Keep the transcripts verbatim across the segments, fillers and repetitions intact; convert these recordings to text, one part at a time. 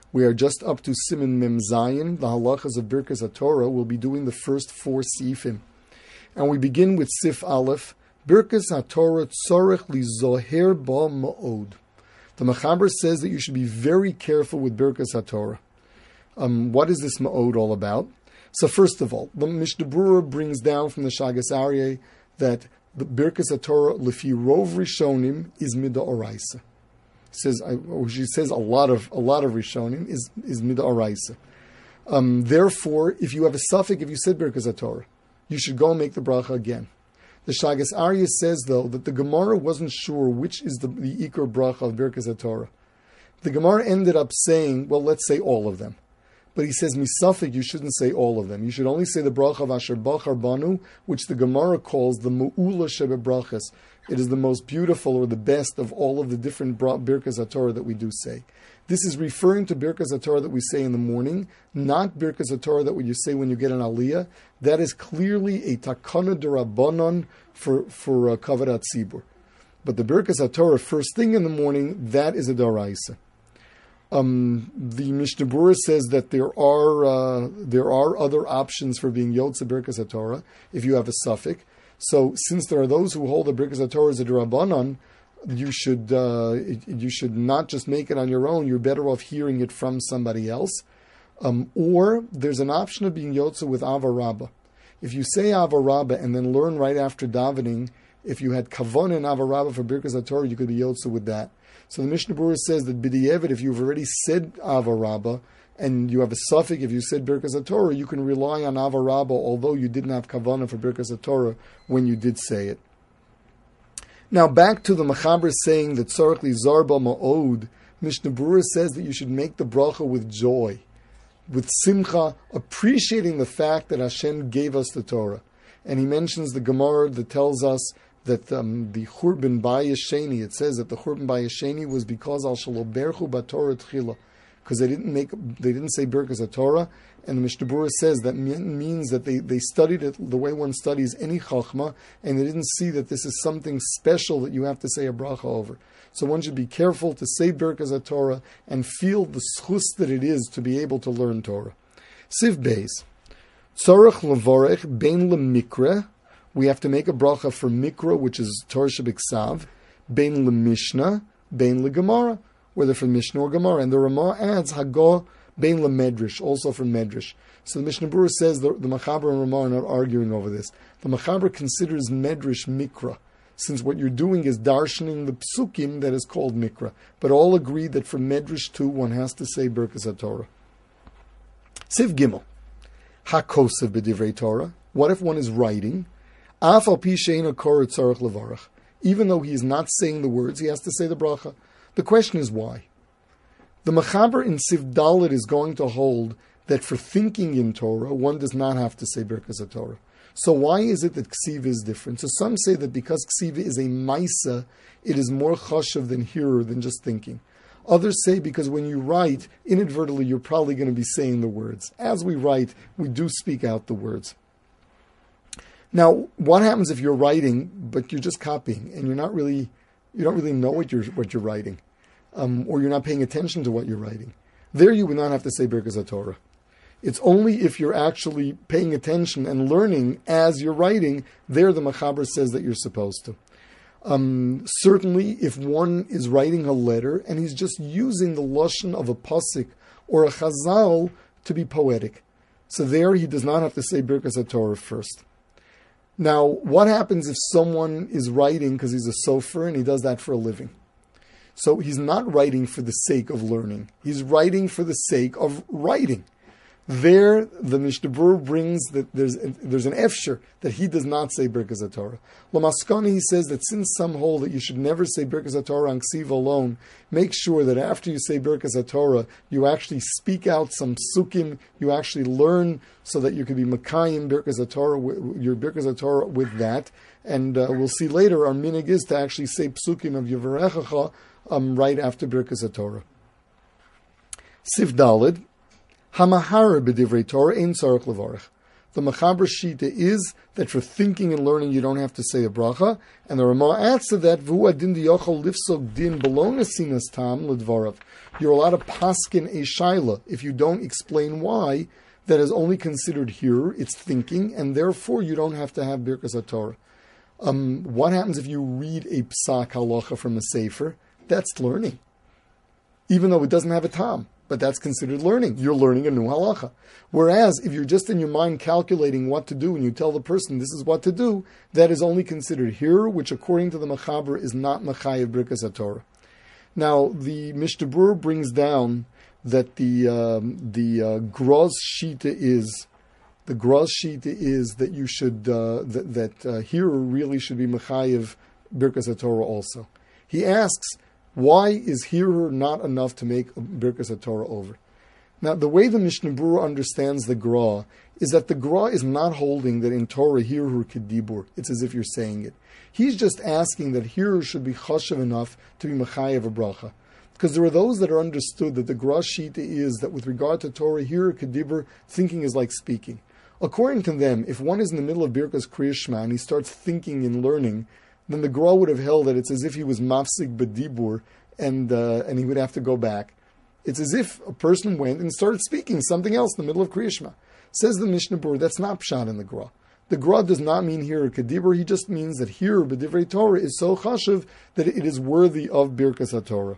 We are just up to Siman Mem Zayin, the halachas of Birkas HaTorah. We'll be doing the first four sifim. And we begin with Sif Aleph, Birkas HaTorah tzorech lizoher ba ma'od. The Mechaber says that you should be very careful with Birkas HaTorah. Um, what is this ma'od all about? So first of all, the Mishnah Berurah brings down from the Shagas Aryeh that the Birkas HaTorah lefi rov rishonim is mid'oraisa. Says, or she says a lot of a lot of rishonim is is mid'oraisa. Um, therefore, if you have a suffix, if you said Birkas HaTorah, you should go and make the bracha again. The Shagas Aryeh says though that the Gemara wasn't sure which is the, the ikar bracha of Birkas HaTorah. The Gemara ended up saying, well, let's say all of them. But he says, misafik, you shouldn't say all of them. You should only say the bracha of Asher Bachar Banu, which the Gemara calls the Mu'ula Shebe Brachas. It is the most beautiful or the best of all of the different Birkas HaTorah that we do say. This is referring to Birkas HaTorah that we say in the morning, not Birkas HaTorah that you say when you get an aliyah. That is clearly a takana d'Rabbanan for, for uh, Kavod HaTzibur. But the Birkas HaTorah, first thing in the morning, that is a d'oraisa. Um, the Mishnah Berurah says that there are uh, there are other options for being Yotze Birkas HaTorah if you have a suffix. So since there are those who hold the Birkas HaTorah as a D'Rabbanan, you should uh, you should not just make it on your own. You're better off hearing it from somebody else. Um, or there's an option of being Yotze with Ava Rabbah. If you say Ava Rabbah and then learn right after davening, if you had Kavon and Ava Rabbah for Birkas HaTorah, you could be Yotze with that. So the Mishnah Berurah says that b'di'evet, if you've already said Ava Rabbah and you have a suffix, if you said Birkas HaTorah, you can rely on Ava Rabbah, although you didn't have kavanah for Birkas HaTorah when you did say it. Now back to the Mechaber saying that tzorech lizar ba ma'od. Mishnah Berurah says that you should make the bracha with joy, with simcha, appreciating the fact that Hashem gave us the Torah. And he mentions the Gemara that tells us that um, the Churban Bayesheni, it says that the Churban Bayesheni was because Al Shaloberchu Batorah Tchila, because they didn't make, they didn't say Birkas HaTorah, and the Mishnah Berurah says that means that they, they studied it the way one studies any Chachma, and they didn't see that this is something special that you have to say a bracha over. So one should be careful to say Birkas HaTorah and feel the schus that it is to be able to learn Torah. Siv Beis, Tzorech Levorech Bein LeMikra. We have to make a bracha for Mikra, which is Torah Shebiksav, Bein LeMishnah, Bein LeGemara, whether from Mishnah or Gemara. And the Ramah adds Hago Bein LeMedrash, also from Medrash. So the Mishnah Berurah says the, the Mechaber and Ramah are not arguing over this. The Mechaber considers Medrash Mikra, since what you're doing is darshaning the psukim that is called Mikra. But all agree that for Medrash too, one has to say Birkas HaTorah. Siv Gimel, HaKosev B'divrei Torah. What if one is writing? Even though he is not saying the words, he has to say the bracha. The question is why. The Mechaber in Siv Dalet is going to hold that for thinking in Torah, one does not have to say Birkas HaTorah. So why is it that Ksiva is different? So some say that because Ksiva is a Maisa, it is more chashav than hearer than just thinking. Others say because when you write, inadvertently you're probably going to be saying the words. As we write, we do speak out the words. Now, what happens if you're writing, but you're just copying, and you're not really, you don't really know what you're what you're writing, um, or you're not paying attention to what you're writing? There, you would not have to say Birkas HaTorah. It's only if you're actually paying attention and learning as you're writing. There, the Mechaber says that you're supposed to. Um, certainly, if one is writing a letter and he's just using the lashon of a pasuk or a chazal to be poetic, so there he does not have to say Birkas HaTorah first. Now, what happens if someone is writing because he's a sofer and he does that for a living? So he's not writing for the sake of learning. He's writing for the sake of writing. There, the Mishnah Berurah brings that there's there's an efsher that he does not say Birkas HaTorah. Lamaskani, he says that since some hold that you should never say Birkas HaTorah on Ksiva alone, make sure that after you say Birkas HaTorah, you actually speak out some sukkim, you actually learn so that you can be Makayim Birkas HaTorah, your Birkas HaTorah with that. And uh, we'll see later, our minig is to actually say psukim of Yevarechacha um, right after Birkas HaTorah. Sif Dalid, Hamahara b'divrei Torah ein tzarich levarich. The Mechaber Shita is that for thinking and learning you don't have to say a bracha, and the Ramah adds to that, V'hu adin diyochol lifsog din below nesinas tam ledvarav. You're allowed to paskin a shaila if you don't explain why. That is only considered here, it's thinking, and therefore you don't have to have Birkas HaTorah. Um, what happens if you read a psak halacha from a sefer? That's learning. Even though it doesn't have a tam. But that's considered learning. You're learning a new halacha. Whereas, if you're just in your mind calculating what to do and you tell the person this is what to do, that is only considered here, which according to the Mechaber is not Mechayev Birkas HaTorah. Now, the Mishnah Berurah brings down that the um, the uh, Groz Shita is, the Groz Shita is that you should, uh, that, that uh, here really should be Mechayev Birkas HaTorah also. He asks, why is Hirer not enough to make Birkas HaTorah over? Now, the way the Mishnah Berurah understands the Gra is that the Gra is not holding that in Torah Hirer Kedibur. It's as if you're saying it. He's just asking that Hirer should be chashav enough to be Mechayev a bracha. Because there are those that are understood that the Gra Shita is that with regard to Torah Hirer Kedibur, thinking is like speaking. According to them, if one is in the middle of Birkas Kriya Shema and he starts thinking and learning, then the Gra would have held that it's as if he was mafsik bedibur and uh, and he would have to go back. It's as if a person went and started speaking something else in the middle of Kriya Shema. Says the Mishnah Berurah, that's not pshat in the Gra. The Gra does not mean here kedibur. He just means that here b'divrei Torah is so chashuv that it is worthy of Birkas HaTorah.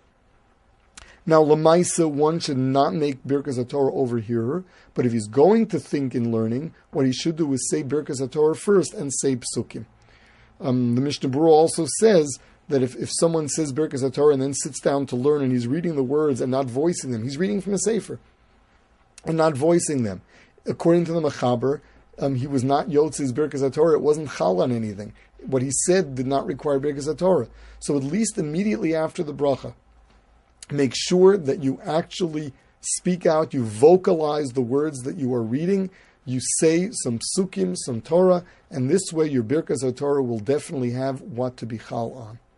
Now, Lamaisa, one should not make Birkas HaTorah over here, but if he's going to think in learning, what he should do is say Birkas HaTorah first and say psukim. Um, the Mishnah Berurah also says that if, if someone says Birkas HaTorah and then sits down to learn and he's reading the words and not voicing them, he's reading from a sefer and not voicing them. According to the Mechaber, um, he was not Yotzei's Birkas HaTorah. It wasn't chal on anything. What he said did not require Birkas HaTorah. So at least immediately after the bracha, make sure that you actually speak out, you vocalize the words that you are reading, you say some psukim, some Torah, and this way your Birkas HaTorah will definitely have what to be chal on.